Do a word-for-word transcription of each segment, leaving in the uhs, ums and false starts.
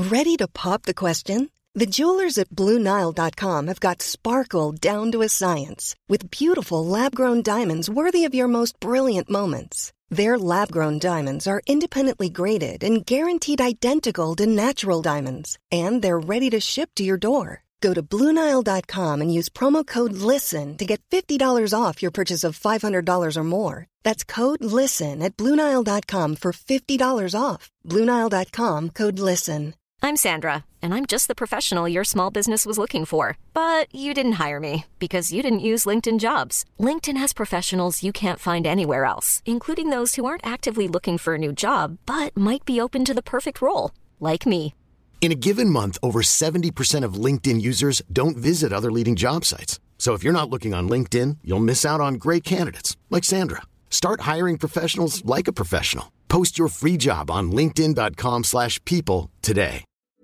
Ready to pop the question? The jewelers at Blue Nile dot com have got sparkle down to a science with beautiful lab-grown diamonds worthy of your most brilliant moments. Their lab-grown diamonds are independently graded and guaranteed identical to natural diamonds, and they're ready to ship to your door. Go to Blue Nile dot com and use promo code LISTEN to get fifty dollars off your purchase of five hundred dollars or more. That's code LISTEN at Blue Nile dot com for fifty dollars off. Blue Nile dot com, code LISTEN. I'm Sandra, and I'm just the professional your small business was looking for. But you didn't hire me because you didn't use LinkedIn Jobs. LinkedIn has professionals you can't find anywhere else, including those who aren't actively looking for a new job, but might be open to the perfect role, like me. In a given month, over seventy percent of LinkedIn users don't visit other leading job sites. So if you're not looking on LinkedIn, you'll miss out on great candidates like Sandra. Start hiring professionals like a professional. Post your free job on linkedin dot com slash people today.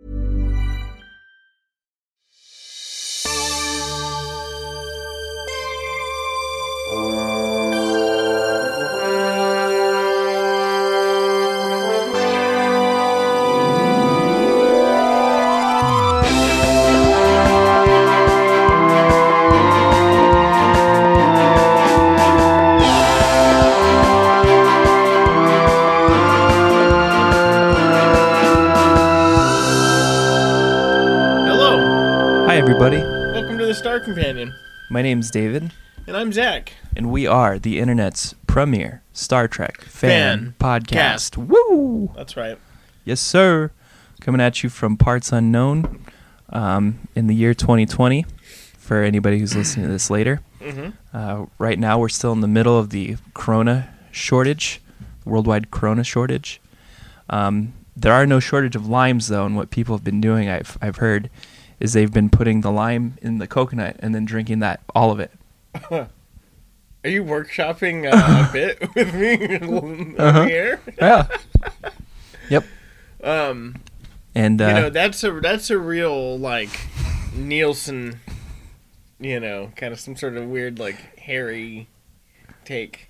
Everybody. Welcome to the Star Companion. My name's David. And I'm Zach. And we are the internet's premier Star Trek fan, fan podcast. Cast. Woo! That's right. Yes, sir. Coming at you from parts unknown um, in the year twenty twenty for anybody who's listening to this later. Mm-hmm. Uh, right now, we're still in the middle of the corona shortage, worldwide corona shortage. Um, there are no shortage of limes, though, and what people have been doing, I've I've heard, is they've been putting the lime in the coconut and then drinking that, all of it. Are you workshopping uh, a bit with me over uh-huh. here? Yeah. Yep. Um, and uh, you know, that's a that's a real like Nielsen, you know, kind of some sort of weird like hairy take,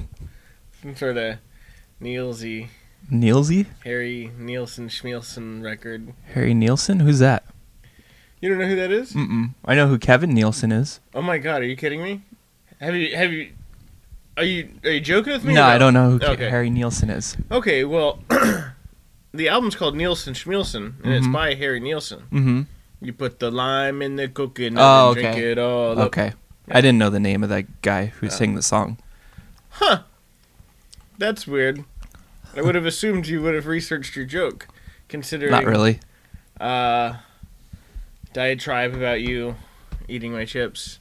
some sort of Nielsy. Nielsy? Harry Nielsen Schmielsen record. Harry Nielsen? Who's that? You don't know who that is? Mm-mm. I know who Kevin Nielsen is. Oh my God, are you kidding me? Have you have you are you are you joking with me? No, no? I don't know who okay. Harry Nielsen is. Okay, well, the album's called Nielsen Schmielsen, and mm-hmm. it's by Harry Nielsen. Mm-hmm. You put the lime in the coconut oh, and okay. drink it all up. Okay. Yeah. I didn't know the name of that guy who uh, sang the song. Huh. That's weird. I would have assumed you would have researched your joke, considering... Not really. Uh, diatribe about you eating my chips.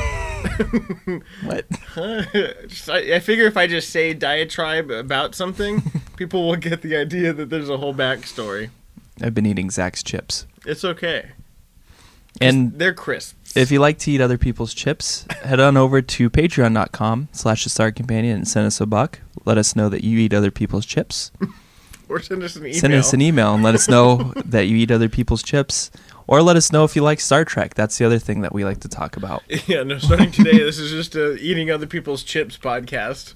What? Just, I, I figure if I just say diatribe about something, people will get the idea that there's a whole backstory. I've been eating Zach's chips. It's okay. And they're crisp. If you like to eat other people's chips, head on over to patreon dot com slash the Star Companion and send us a buck. Let us know that you eat other people's chips. Or send us an email. Send us an email and let us know that you eat other people's chips. Or let us know if you like Star Trek. That's the other thing that we like to talk about. Yeah, no, starting today, this is just a Eating Other People's Chips podcast.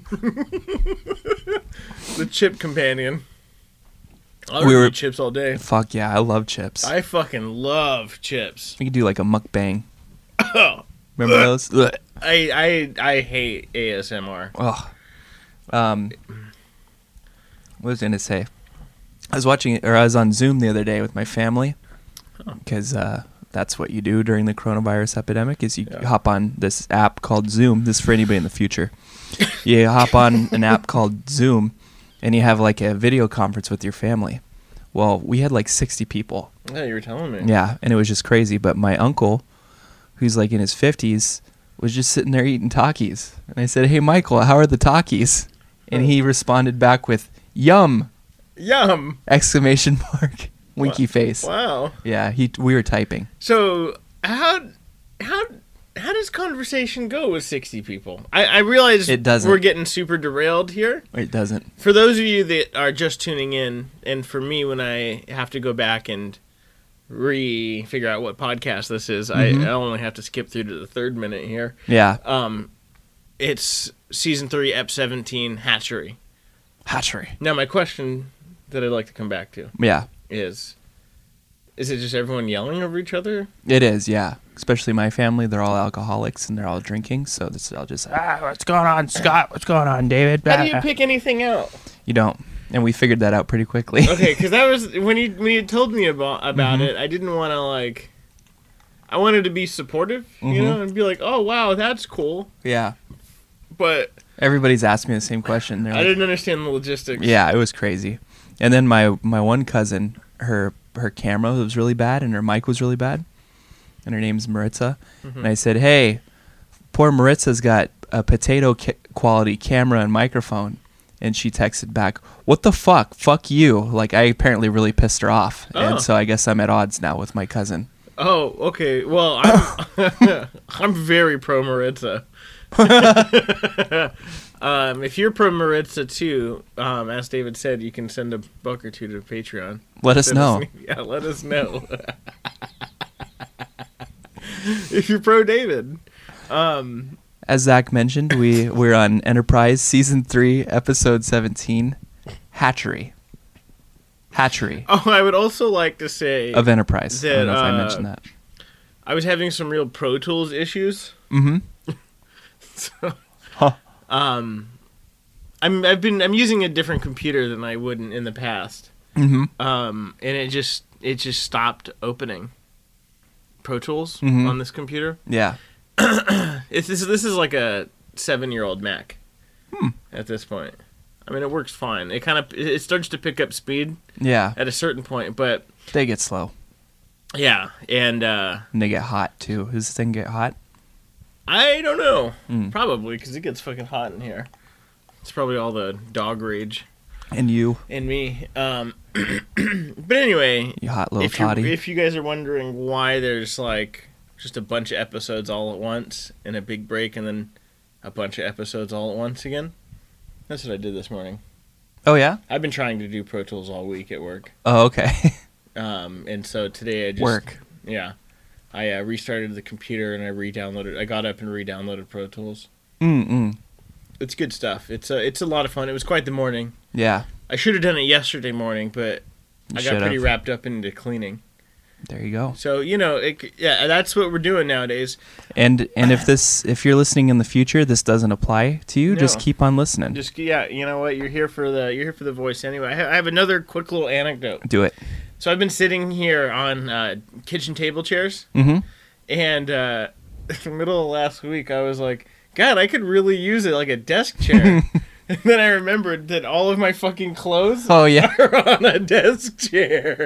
The Chip Companion. I we were eat chips all day. Fuck yeah, I love chips. I fucking love chips. We could do like a mukbang. Oh. Remember those? I, I I hate A S M R. Oh. Um, what was I going to say? I was watching it, or I was on Zoom the other day with my family, because uh, that's what you do during the coronavirus epidemic, is you yeah. hop on this app called Zoom. This is for anybody in the future. You hop on an app called Zoom, and you have like a video conference with your family. Well, we had like sixty people. Yeah, you were telling me. Yeah, and it was just crazy. But my uncle, who's like in his fifties, was just sitting there eating Takis. And I said, "Hey, Michael, how are the Takis?" And he responded back with, "Yum!" Yum! Exclamation mark. Winky wow. face. Wow. Yeah, he. We were typing. So how how how does conversation go with sixty people? I, I realize it doesn't. We're getting super derailed here. It doesn't. For those of you that are just tuning in, and for me when I have to go back and re-figure out what podcast this is, mm-hmm. I, I only have to skip through to the third minute here. Yeah. Um, it's season three, ep seventeen, Hatchery. Hatchery. Now my question that I'd like to come back to. Yeah. Is Is it just everyone yelling over each other? It is, yeah. Especially my family. They're all alcoholics and they're all drinking. So this all just, ah, what's going on, Scott? What's going on, David? How do you pick anything out? You don't. And we figured that out pretty quickly. Okay, because that was, when you, when you told me about, about mm-hmm. it, I didn't want to, like, I wanted to be supportive, mm-hmm. you know, and be like, oh, wow, that's cool. Yeah. But everybody's asked me the same question. They're I like, didn't understand the logistics. Yeah, it was crazy. And then my, my one cousin, her her camera was really bad and her mic was really bad. And her name's Maritza. Mm-hmm. And I said, hey, poor Maritza's got a potato ca- quality camera and microphone. And she texted back, what the fuck? Fuck you. Like, I apparently really pissed her off. Oh. And so I guess I'm at odds now with my cousin. Oh, okay. Well, I'm, I'm very pro Maritza. um, if you're pro Maritza too, um, as David said, you can send a buck or two to Patreon. Let us know. Us, yeah, let us know. If you're pro David. Um, as Zach mentioned, we, we're on Enterprise Season three, Episode seventeen, Hatchery. Hatchery. Oh, I would also like to say... Of Enterprise. That, I don't know if uh, I mentioned that. I was having some real Pro Tools issues. Mm-hmm. So, huh. um, I'm I've been I'm using a different computer than I would in, in the past. Mm-hmm. Um, and it just it just stopped opening Pro Tools mm-hmm. on this computer. Yeah. it's this this is like a seven year old Mac. Hmm. At this point, I mean, it works fine. It kind of it starts to pick up speed. Yeah. At a certain point, but they get slow. Yeah, and uh, and they get hot too. Does this thing get hot? I don't know. Mm. Probably, because it gets fucking hot in here. It's probably all the dog rage. And you. And me. Um, but anyway. You hot little if toddy. If you guys are wondering why there's, like, just a bunch of episodes all at once and a big break and then a bunch of episodes all at once again, that's what I did this morning. Oh, yeah? I've been trying to do Pro Tools all week at work. Oh, okay. um, and so today I just... Work. Yeah. I uh, restarted the computer and I re-downloaded. I got up and re-downloaded Pro Tools. Mm-mm. It's good stuff. It's a, it's a lot of fun. It was quite the morning. Yeah. I should have done it yesterday morning, but you I got pretty have. wrapped up into cleaning. There you go. So, you know, it, yeah, that's what we're doing nowadays. And and if this if you're listening in the future, this doesn't apply to you, no. just keep on listening. Just yeah, you know what? You're here for the you're here for the voice anyway. I have, I have another quick little anecdote. Do it. So I've been sitting here on uh, kitchen table chairs, mm-hmm. and uh, in the middle of last week, I was like, God, I could really use it like a desk chair. And then I remembered that all of my fucking clothes oh, yeah. are on a desk chair.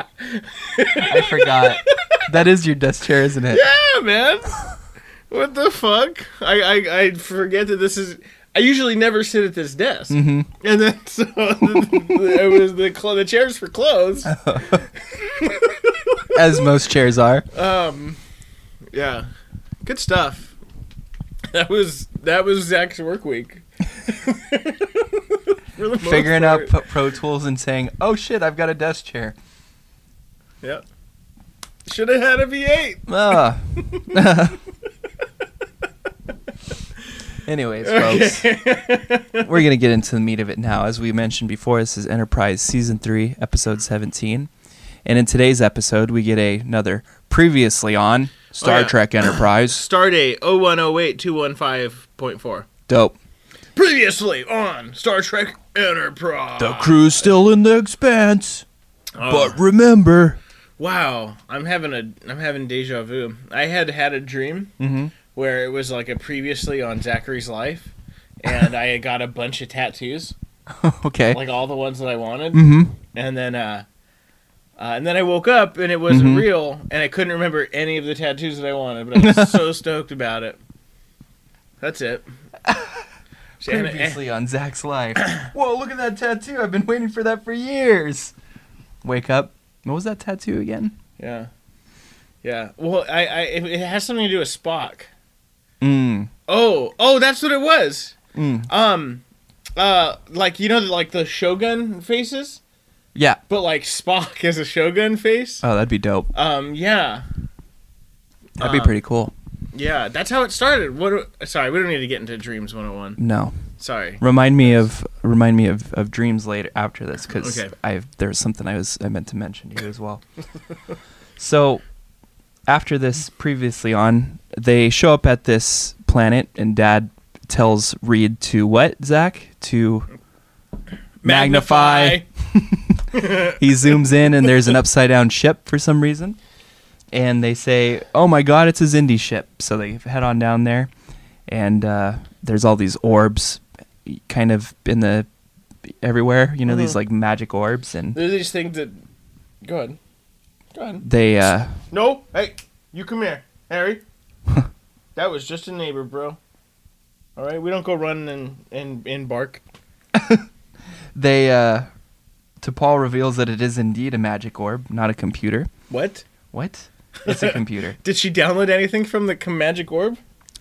I forgot. That is your desk chair, isn't it? Yeah, man. What the fuck? I, I, I forget that this is... I usually never sit at this desk. Mm-hmm. And then so it was the cl- the chairs for clothes. As most chairs are. Um, yeah, good stuff. That was that was Zach's work week. Figuring out p- Pro Tools and saying, "Oh shit, I've got a desk chair." Yep. Should have had a V eight. Ah. Anyways, folks, we're going to get into the meat of it now. As we mentioned before, this is Enterprise Season three, Episode seventeen. And in today's episode, we get a, another previously on Star oh, yeah. Trek Enterprise. Stardate oh one oh eight two one five point four. Dope. Previously on Star Trek Enterprise. The crew's still in the Expanse. Oh. But remember... Wow, I'm having a I'm having deja vu. I had had a dream. Mm-hmm. Where it was like a previously on Zachary's life, and I had got a bunch of tattoos. Okay. Like all the ones that I wanted. Mm-hmm. And then, uh, uh, and then I woke up and it wasn't mm-hmm. real, and I couldn't remember any of the tattoos that I wanted, but I was so stoked about it. That's it. Previously on Zach's life. Whoa! Look at that tattoo. I've been waiting for that for years. Wake up. What was that tattoo again? Yeah. Yeah. Well, I, I it has something to do with Spock. Mm. Oh, oh, that's what it was. Mm. Um, uh, like you know, like the Shogun faces. Yeah. But like Spock has a Shogun face. Oh, that'd be dope. Um, yeah. That'd be um, pretty cool. Yeah, that's how it started. What? Sorry, we don't need to get into Dreams one oh one. No. Sorry. Remind me of remind me of, of dreams later after this, because Okay. I there's something I was I meant to mention to you as well. So after this, previously on, they show up at this planet, and Dad tells Reed to what, Zach? To magnify. He zooms in, and there's an upside down ship for some reason, and they say, "Oh my God, it's a Xindi ship!" So they head on down there, and uh, there's all these orbs, kind of in the everywhere. You know, Mhm. these like magic orbs, and There's these things that. Go ahead. Go ahead. they. Uh, No, hey, you come here, Harry. That was just a neighbor, bro. All right, we don't go running and and, and bark. they. Uh, T'Pol reveals that it is indeed a magic orb, not a computer. What? What? It's a computer. Did she download anything from the com- magic orb?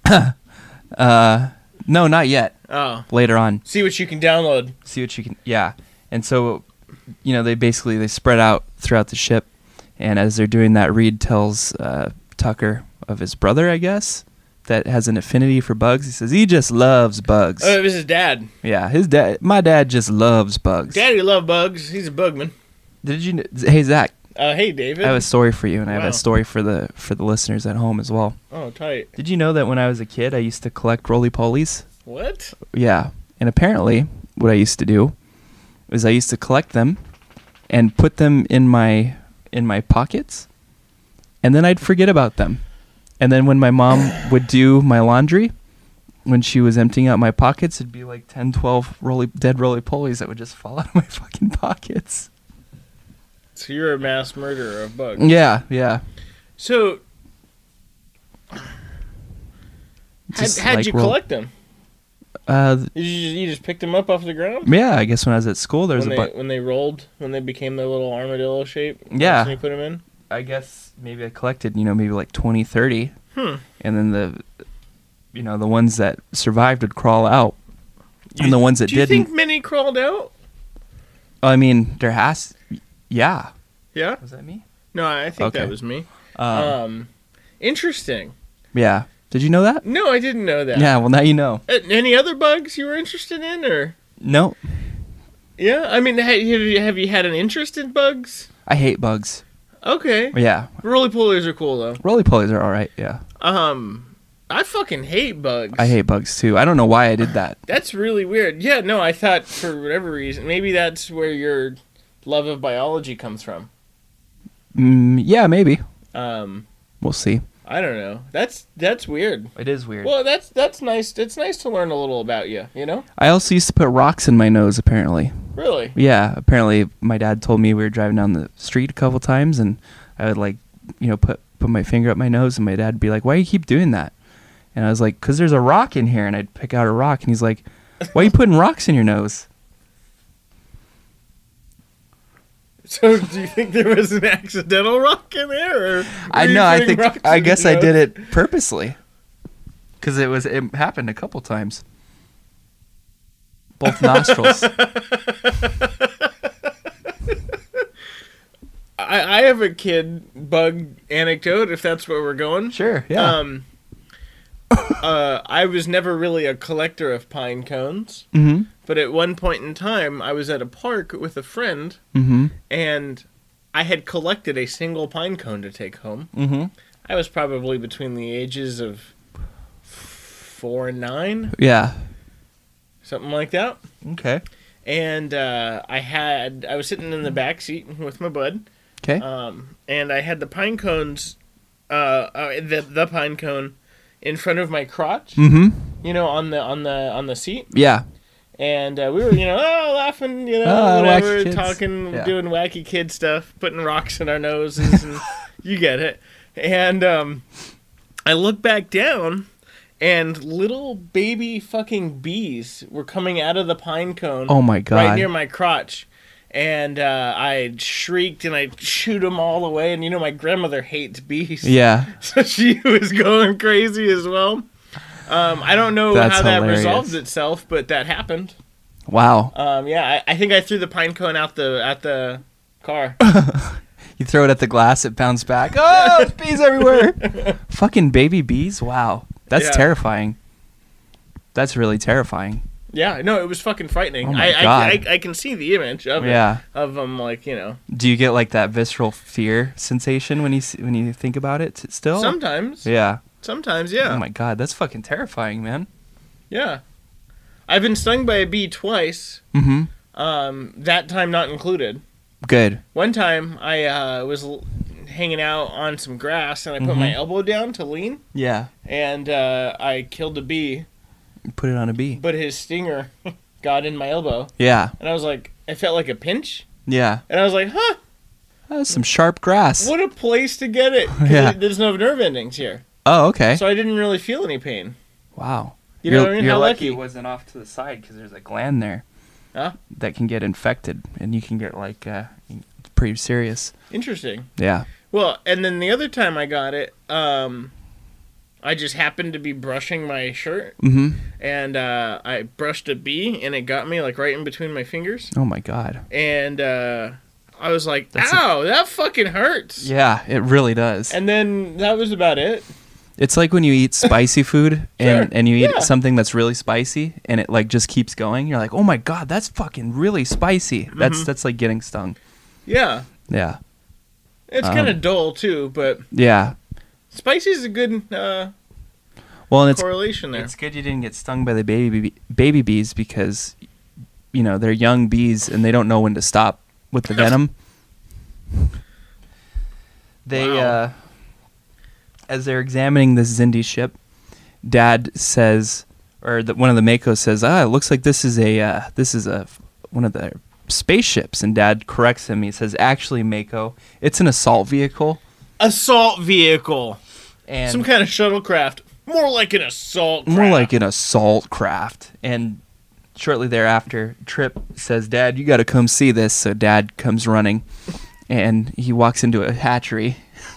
Uh, no, not yet. Oh, Later on. see what you can download. See what you can. Yeah. And so, you know, they basically they spread out throughout the ship, and as they're doing that, Reed tells uh, Tucker of his brother, I guess, that has an affinity for bugs. He says he just loves bugs. Oh, it was his dad. Yeah, his dad. My dad just loves bugs. Daddy love bugs. He's a bugman. Did you? kn- Hey Zach, Uh, hey, David. I have a story for you, and I have Wow. a story for the for the listeners at home as well. Oh, tight. Did you know that when I was a kid, I used to collect roly-polies? What? Yeah, and apparently, what I used to do is I used to collect them and put them in my in my pockets, and then I'd forget about them. And then when my mom would do my laundry, when she was emptying out my pockets, it'd be like ten, twelve roly, dead roly-polies that would just fall out of my fucking pockets. So you're a mass murderer of bugs. Yeah, yeah. So, had, Just how'd like you roll- collect them? Uh, th- Did you just, you just pick them up off the ground? yeah, I guess when I was at school, there was when a they, bunch. when they rolled, when they became the little armadillo shape? Yeah. And you put them in? I guess maybe I collected, you know, maybe like twenty, thirty. Hmm. And then the, you know, the ones that survived would crawl out. And the ones that Do you didn't, think many crawled out? I mean, there has, yeah. Yeah? Was that me? No, I think Okay. that was me. Um, Um, interesting. yeah. Did you know that? No, I didn't know that. Yeah, well, now you know. Uh, Any other bugs you were interested in, or? No, Yeah, I mean, ha- have you, have you had an interest in bugs? I hate bugs. Okay. Yeah. Roly-polies are cool, though. Roly-polies are all right, yeah. Um, I fucking hate bugs. I hate bugs, too. I don't know why I did that. That's really weird. Yeah, no, I thought for whatever reason, maybe that's where your love of biology comes from. Mm, yeah, maybe. Um, We'll see. I don't know. That's that's weird. It is weird. Well, that's that's nice. It's nice to learn a little about you. You know? I also used to put rocks in my nose, apparently. Really? Yeah, apparently my dad told me we were driving down the street a couple times, and I would, like, you know, put put my finger up my nose, and my dad would be like, "Why do you keep doing that?" And I was like, "'Cause there's a rock in here," and I'd pick out a rock, and he's like, "Why are you putting rocks in your nose?" So, do you think there was an accidental rock in there? Or I were you know. I putting think rocks I in guess your I did nose? it purposely, because it was it happened a couple times. Both nostrils. I, I have a kid bug anecdote, if that's where we're going. Sure. Yeah. Um, uh, I was never really a collector of pine cones, mm-hmm. but at one point in time, I was at a park with a friend, Mm-hmm. and I had collected a single pine cone to take home. Mm-hmm. I was probably between the ages of four and nine, Yeah. something like that. Okay. And uh, I had I was sitting in the back seat with my bud, Okay. um, and I had the pine cones, uh, uh, the the pine cone, in front of my crotch. mm-hmm. You know, on the on the on the seat. Yeah. And uh, we were, you know, oh, laughing, you know, Ah, whatever, wacky kids. talking, Yeah. doing wacky kid stuff, putting rocks in our noses, and you get it. And um, I look back down, and little baby fucking bees were coming out of the pine cone. Oh my God. Right near my crotch. And uh, I shrieked, and I shoot them all away. And, you know, my grandmother hates bees. Yeah. So she was going crazy as well. Um, I don't know That's how that hilarious. resolved itself, but that happened. Wow. Um, yeah, I, I think I threw the pine cone out the at the car. You throw it at the glass, it bounced back. Oh, there's bees everywhere. Fucking baby bees? Wow. That's Yeah. terrifying. That's really terrifying. Yeah, no, it was fucking frightening. Oh my I, God. I, I I can see the image of Yeah. it of them, like, you know. Do you get like that visceral fear sensation when you see, when you think about it t- still? Sometimes. Yeah. Sometimes, yeah. Oh my God, that's fucking terrifying, man. Yeah. I've been stung by a bee twice. Mm-hmm. Um, that time not included. Good. One time I uh, was l- hanging out on some grass and I put Mhm. my elbow down to lean Yeah. and uh, I killed a bee, Put it on a bee. but his stinger got in my elbow Yeah. and I was like, I felt like a pinch Yeah. and I was like, huh, That's some sharp grass. what a place to get it. 'Cause Yeah. it- There's no nerve endings here. Oh, okay. So I didn't really feel any pain. Wow. You know you're, what I mean? You're How lucky lucky. it wasn't off to the side because there's a gland there Huh? that can get infected and you can get like uh, pretty serious. Interesting. Yeah. Well, and then the other time I got it, um, I just happened to be brushing my shirt, Mm-hmm. and uh, I brushed a bee, and it got me like right in between my fingers, Oh my God. and uh, I was like, That's a- "Ow, that fucking hurts!" Yeah, it really does. And then that was about it. It's like when you eat spicy food and, Sure. and you eat Yeah. something that's really spicy and it like just keeps going. You're like, oh my God, that's fucking really spicy. That's Mhm. that's like getting stung. Yeah, Yeah. it's Um, kind of dull too, but Yeah. spicy is a good uh, Well, and it's correlation there. it's good you didn't get stung by the baby bee- baby bees because you know, they're young bees and they don't know when to stop with the venom. They Wow. uh as they're examining this Zindi ship, Dad says, or the, one of the Mako says, "Ah, it looks like this is a uh, this is a one of the spaceships." And Dad corrects him. He says, "Actually, Mako, it's an assault vehicle." Assault vehicle, And some kind of shuttlecraft, more like an assault. more craft. like an assault craft. And shortly thereafter, Trip says, "Dad, you got to come see this." So Dad comes running, and he walks into a hatchery.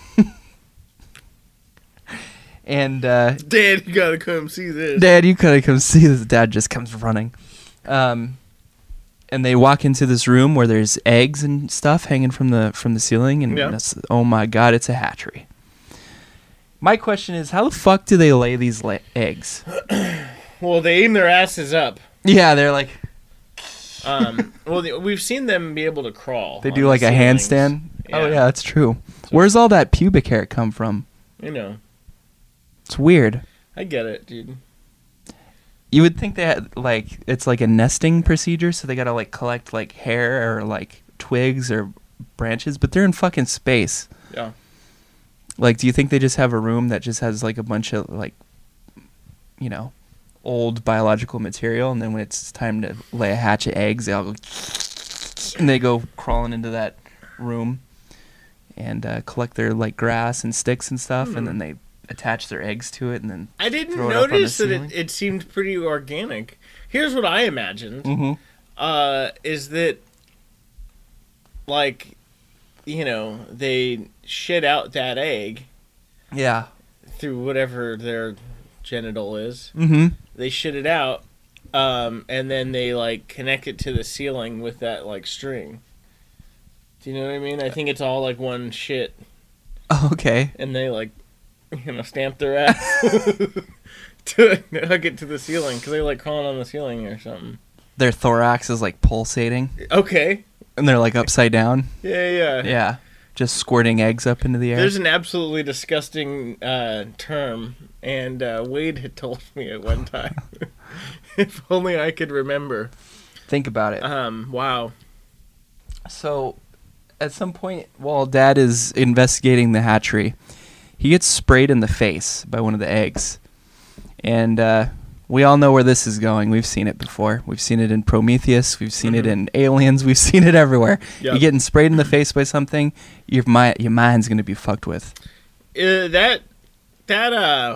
And uh, Dad, you gotta come see this. Dad, you gotta come see this. Dad just comes running. Um, and they walk into this room where there's eggs and stuff hanging from the from the ceiling, and Yeah. that's, oh my God, it's a hatchery. My question is, how the fuck do they lay these la- eggs? Well, they aim their asses up. Yeah, they're like Um, well, the, we've seen them be able to crawl. they on do the like a ceilings. handstand. Oh Yeah. yeah, that's true. Where's all that pubic hair come from? You know, It's weird. I get it, dude. You would think they had like it's like a nesting procedure, so they gotta like collect like hair or like twigs or branches, but they're in fucking space. Yeah. Like, do you think they just have a room that just has like a bunch of like, you know, old biological material, and then when it's time to lay a hatch of eggs, they all go and they go crawling into that room and uh, collect their like grass and sticks and stuff, Hmm. and then they attach their eggs to it, and then I didn't throw it up on the notice that ceiling? it, it seemed pretty organic. Here's what I imagined: mm-hmm. uh, is that like, you know, they shit out that egg yeah, through whatever their genital is. mm-hmm. They shit it out, um, and then they like connect it to the ceiling with that like string. Do you know what I mean? I think it's all like one shit, Oh, okay. and they like, you know, stamp their ass to hook it to the ceiling because they like crawling on the ceiling or something. Their thorax is like pulsating, Okay. and they're like upside down. Yeah, yeah. Yeah, just squirting eggs up into the air. There's an absolutely disgusting uh, term, and uh, Wade had told me at one time. If only I could remember. Think about it. Um, wow. So, at some point, while Dad is investigating the hatchery, he gets sprayed in the face by one of the eggs. And uh, we all know where this is going. We've seen it before. We've seen it in Prometheus. We've seen it Mhm. in Aliens. We've seen it everywhere. Yep. You're getting sprayed in the face by something, your, mi- your mind's going to be fucked with. Uh, that that uh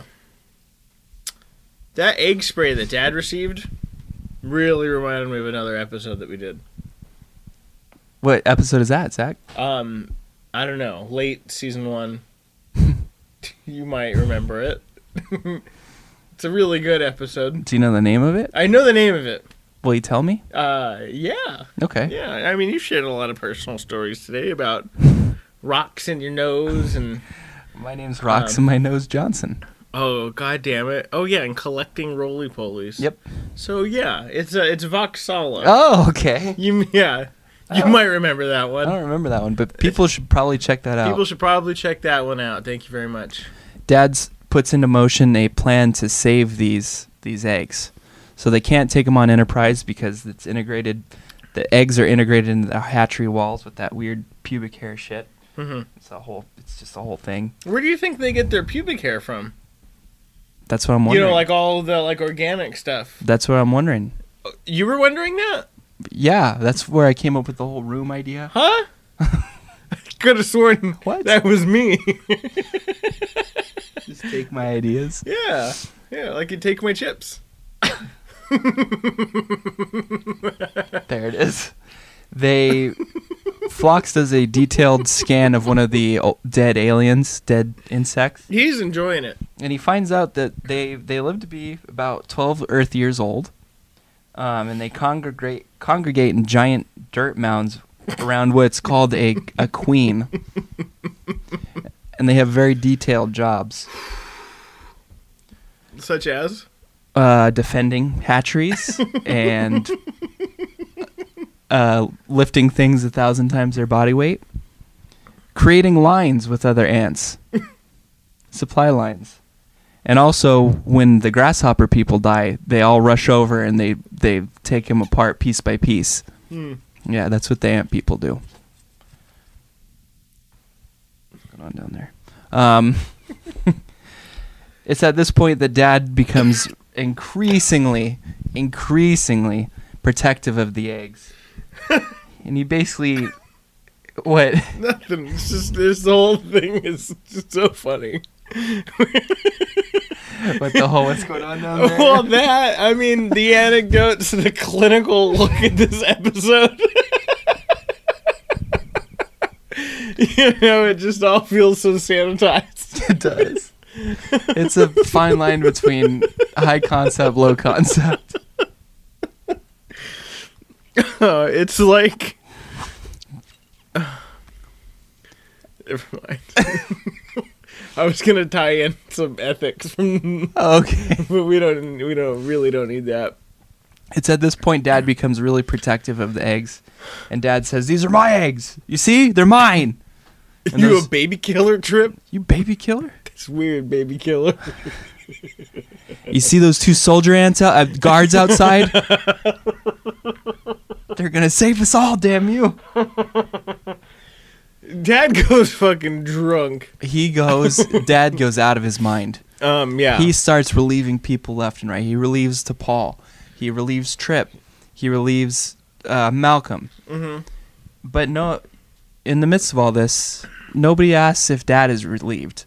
that egg spray that Dad received really reminded me of another episode that we did. What episode is that, Zach? Um, I don't know, late season one. You might remember it. It's a really good episode. Do you know the name of it? I know the name of it. Will you tell me? Uh, yeah, Okay. yeah. I mean, you shared a lot of personal stories today about rocks in your nose and My name's Rox Um, and my nose Johnson. Oh, god damn it. Oh, yeah, and collecting roly-polies. Yep. So, yeah, it's uh, it's Voxala. Oh, okay. You, yeah, you Oh. might remember that I one. don't remember that one, but people should probably check that out. People should probably check that one out. Thank you very much. Dad's puts into motion a plan to save these these eggs. So they can't take them on Enterprise because it's integrated. The eggs are integrated into the hatchery walls with that weird pubic hair shit. hmm It's a whole. It's just a whole thing. Where do you think they get their pubic hair from? That's what I'm You wondering. know, like all the like organic stuff. That's what I'm wondering. You were wondering that? Yeah, that's where I came up with the whole room idea. Huh? Could have sworn What? that was me. Just take my ideas. Yeah. Yeah, like you take my chips. There it is. They Phlox does a detailed scan of one of the o- dead aliens, dead insects, He's enjoying it. and he finds out that they they live to be about twelve Earth years old, um, and they congregate congregate in giant dirt mounds around what's called a a queen, and they have very detailed jobs, Such as? uh, defending hatcheries and uh, lifting things a thousand times their body weight, creating lines with other ants, supply lines. And also, when the grasshopper people die, they all rush over and they, they take them apart piece by piece. Hmm. Yeah, that's what the ant people do. What's going on down there? Um, it's at this point that Dad becomes increasingly, increasingly protective of the eggs. And he basically... What? Nothing. It's just this whole thing is just so funny. What the whole... What's going on down there? Well, that, I mean, the anecdotes, the clinical look at this episode. You know, it just all feels so sanitized. It does. It's a fine line between high concept, low concept. Uh, it's like... Never mind. I was gonna tie in some ethics from, Okay. but we don't. We don't really don't need that. It's at this point Dad becomes really protective of the eggs, and Dad says, "These are my eggs. You see, they're mine." And You those- a baby killer trip? You baby killer? It's weird, baby killer. You see those two soldier ants out, uh, guards outside? They're gonna save us all, damn you! Dad goes fucking drunk. He goes. Dad goes out of his mind. Um, yeah. He starts relieving people left and right. He relieves to Paul. He relieves Trip. He relieves uh, Malcolm. Mm-hmm. But no, in the midst of all this, nobody asks if Dad is relieved.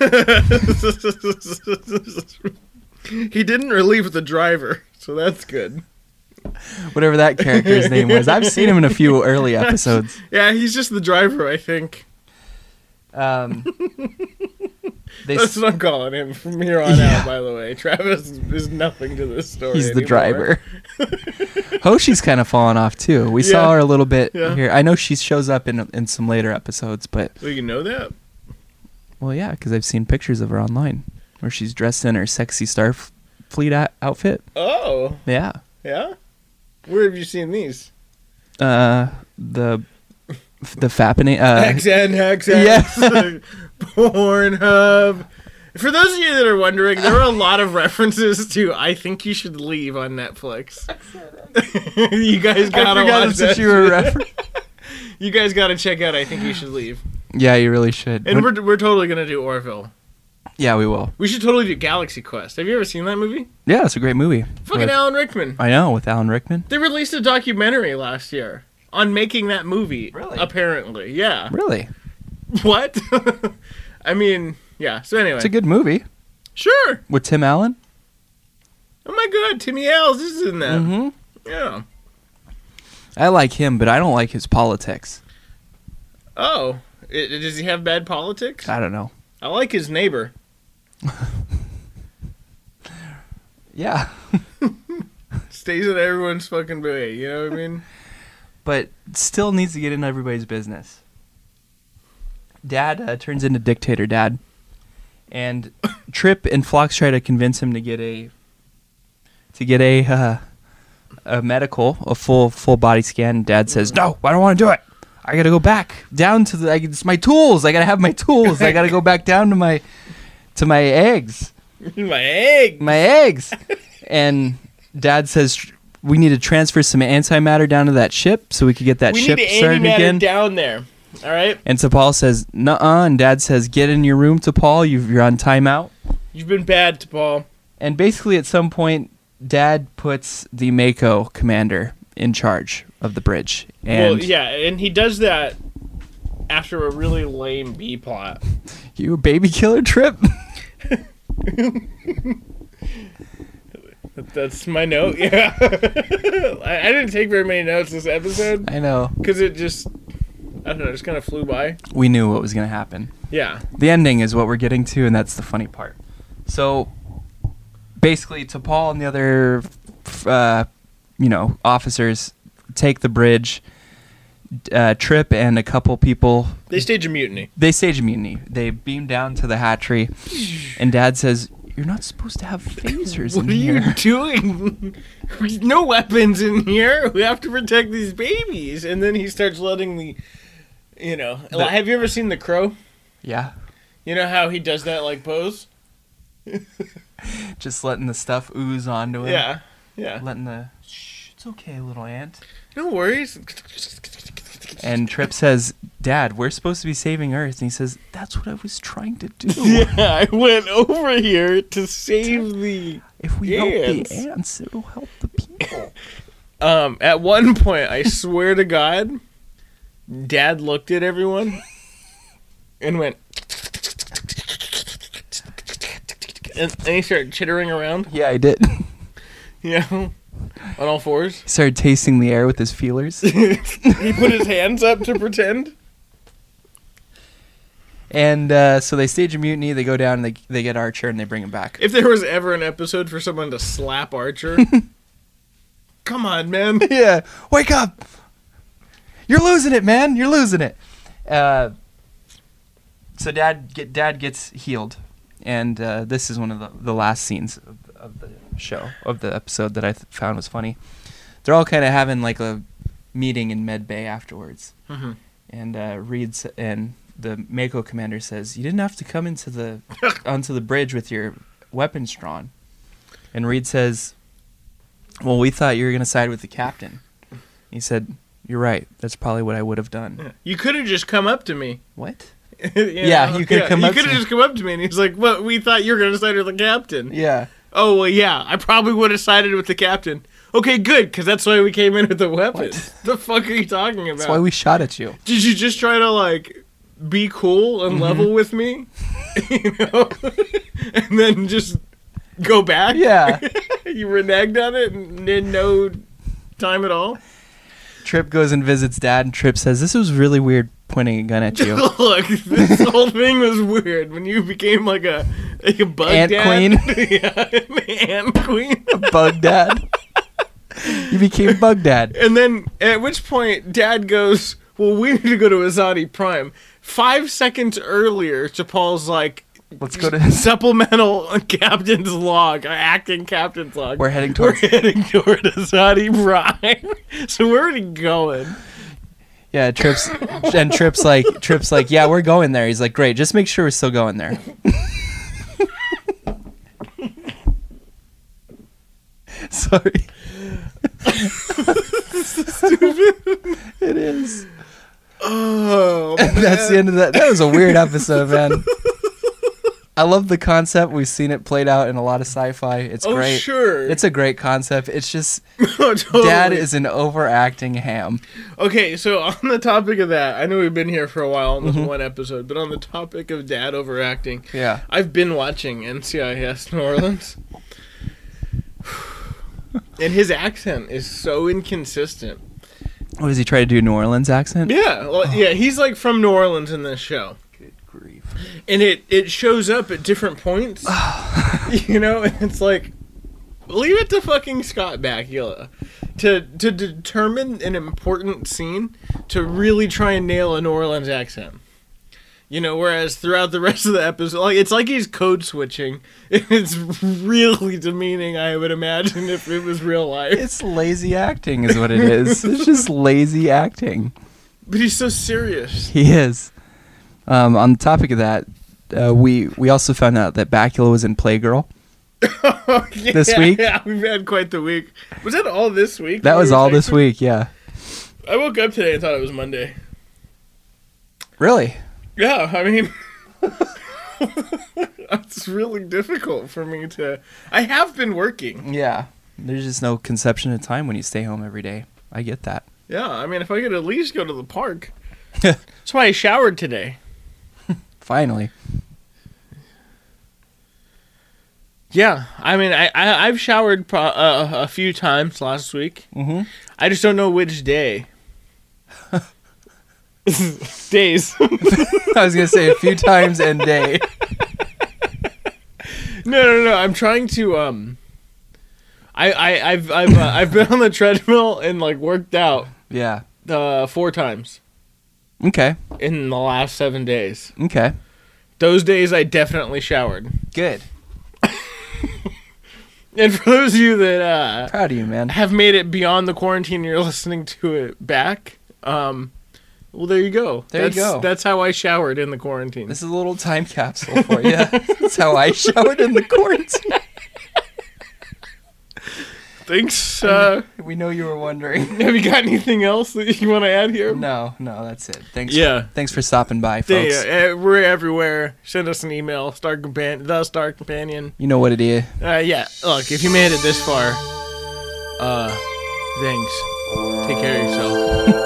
He didn't relieve the driver, so that's good. Whatever that character's name was. I've seen him in a few early episodes. Yeah, he's just the driver, I think. Um, they That's s- what I'm calling him from here on Yeah. out, by the way. Travis is nothing to this story he's the anymore. driver. Hoshi's kind of fallen off too. We Yeah. saw her a little bit Yeah. here. I know she shows up in in some later episodes, but Well, you know that? well, yeah, because I've seen pictures of her online where she's dressed in her sexy Starfleet a- outfit. Oh, Yeah. yeah? Where have you seen these? Uh, the the fappening. Uh, X N X X. yeah. Pornhub. For those of you that are wondering, there are a lot of references to "I Think You Should Leave" on Netflix. You guys gotta I forgot watch that's that. what you were referencing. You guys gotta check out "I Think You Should Leave," Yeah, you really should. and When- we're we're totally gonna do Orville. yeah, we will. We should totally do Galaxy Quest. Have you ever seen that movie? Yeah, it's a great movie. Fucking With- Alan Rickman. I know, with Alan Rickman. They released a documentary last year on making that movie. Really? Apparently, yeah. Really, What? I mean, yeah. So anyway, it's a good movie sure. with Tim Allen. Oh my God, Timmy Alves is in that. Mm-hmm. Yeah. I like him, but I don't like his politics. Oh, I does he have bad politics? I don't know. I like his neighbor. Yeah, Stays in everyone's fucking way. You know what I mean? but still needs to get into everybody's business. Dad uh, turns into dictator dad, and Trip and Phlox try to convince him to get a to get a uh, a medical, a full full body scan. Dad says, "No, I don't want to do it. I got to go back down to the. I, it's my tools. I got to have my tools. I got to go back down to my to my eggs. My egg. My eggs." And Dad says, "We need to transfer some antimatter down to that ship so we could get that we ship need started antimatter again." down there. All right. And T'Pol says, "Nuh-uh." And Dad says, "Get in your room, T'Pol. You've, you're on timeout." You've been bad, T'Pol. And basically, at some point, Dad puts the Mako commander in charge of the bridge. And well, yeah, and he does that after a really lame B plot. You a baby killer, Trip? That's my note. Yeah, I, I didn't take very many notes this episode. I know, because it just, I don't know, just kind of flew by. We knew what was gonna happen. Yeah. The ending is what we're getting to, and that's the funny part. So, basically, T'Pol and the other, uh, you know, officers take the bridge. Uh, Trip and a couple people. They stage a mutiny. They stage a mutiny. They beam down to the hatchery, and Dad says, "You're not supposed to have phasers in here." What are you doing? No weapons in here. We have to protect these babies. And then he starts letting the, you know, The- have you ever seen The Crow? Yeah. You know how he does that like pose? Just letting the stuff ooze onto him. Yeah, yeah. Letting the, shh, it's okay, little ant. No worries. And Trip says, "Dad, we're supposed to be saving Earth." And he says, "That's what I was trying to do. Yeah, I went over here to save the If we ants. help the ants, it'll help the people." Um, at one point, I swear to God, Dad looked at everyone and went, and, and he started chittering around. Yeah, I did. You know, on all fours. He started tasting the air with his feelers. He put his hands up to pretend. And uh, so they stage a mutiny. They go down and they they get Archer and they bring him back. If there was ever an episode for someone to slap Archer, come on, man. Yeah, wake up! You're losing it, man. You're losing it. Uh, so dad get dad gets healed, and uh, this is one of the, the last scenes of, of the show of the episode that I th- found was funny. They're all kind of having like a meeting in Med Bay afterwards, Mm-hmm. and uh, Reed s- and the Mako commander says, "You didn't have to come into the onto the bridge with your weapons drawn." And Reed says, "Well, we thought you were gonna side with the captain." He said, "You're right. That's probably what I would have done." You could have just come up to me. What? You Yeah, know? you could've come you up to could have me. just come up to me, and he's like, "Well, we thought you were going to side with the captain." Yeah. Oh, well, yeah, I probably would have sided with the captain. Okay, good, because that's why we came in with the weapons. The fuck are you talking about? That's why we shot at you. Did you just try to, like, be cool and Mm-hmm. level with me? You know? And then just go back? Yeah. You reneged on it and did no time at all? Trip goes and visits Dad, and Trip says, "This was really weird pointing a gun at you." Look, this whole thing was weird when you became like a like a bug Ant dad. queen. Yeah, an ant queen. Bug Dad. You became Bug Dad. And then at which point Dad goes, "Well, we need to go to Azadi Prime." Five seconds earlier, T'Pol's like, Let's go to. supplemental captain's log, or acting captain's log. We're heading towards. We're heading toward Azadi Prime. So we're already going. Yeah, Trip's and Trip's like Trip's like, "Yeah, we're going there." He's like, "Great, just make sure we're still going there." Sorry. It is. Oh, And that's the end of that. That was a weird episode, man. I love the concept. We've seen it played out in a lot of sci-fi. It's oh great. sure. It's a great concept. It's just Oh, totally. Dad is an overacting ham. Okay, so on the topic of that, I know we've been here for a while on this Mm-hmm. one episode, but on the topic of Dad overacting, Yeah. I've been watching N C I S New Orleans. And his accent is so inconsistent. What does he try to do? New Orleans accent? Yeah, well, yeah, he's like from New Orleans in this show. Good grief. And it, it shows up at different points. You know, and it's like, leave it to fucking Scott Bakula to to determine an important scene to really try and nail a New Orleans accent. You know, whereas throughout the rest of the episode, like it's like he's code switching. It's really demeaning, I would imagine, if it was real life. It's lazy acting is what it is. It's just lazy acting. But he's so serious. He is. Um, on the topic of that, uh, we, we also found out that Bakula was in Playgirl oh, yeah, this week. Yeah, we've had quite the week. Was that all this week? That was all this week, yeah. I woke up today and thought it was Monday. Really? Yeah, I mean, it's really difficult for me to... I have been working. Yeah. There's just no conception of time when you stay home every day. I get that. Yeah, I mean, if I could at least go to the park. That's why I showered today. Finally. Yeah, I mean, I, I, I've showered pro- uh, a few times last week. Mm-hmm. I just don't know which day. Days. I was gonna say a few times and day. No, no, no. I'm trying to. Um, I, I, I've, I've, uh, I've been on the treadmill and like worked out. Yeah. Uh, four times. Okay. In the last seven days. Okay. Those days, I definitely showered. Good. And for those of you that uh, proud of you, man, have made it beyond the quarantine, you're listening to it back. Um. Well, there you go. There that's, you go. That's how I showered in the quarantine. This is a little time capsule for you. That's how I showered in the quarantine. Thanks. Uh, we know you were wondering. Have you got anything else that you want to add here? No, no, that's it. Thanks. Yeah. For, thanks for stopping by, folks. Yeah, we're everywhere. Send us an email. Star Compan- the Star Companion. You know what it is. Uh, yeah. Look, if you made it this far, uh, thanks. Take care of yourself.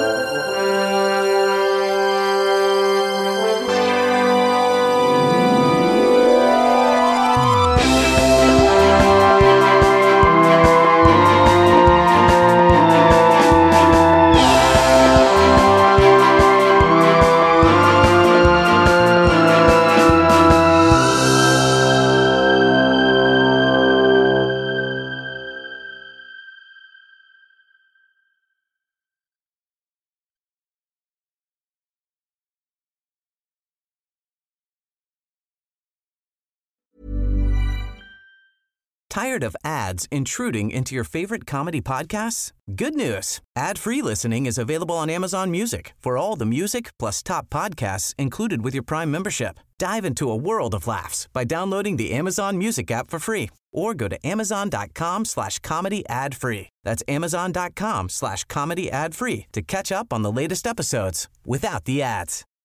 Tired of ads intruding into your favorite comedy podcasts? Good news. Ad-free listening is available on Amazon Music for all the music plus top podcasts included with your Prime membership. Dive into a world of laughs by downloading the Amazon Music app for free or go to amazon.com slash comedy ad free. That's amazon.com slash comedy ad free to catch up on the latest episodes without the ads.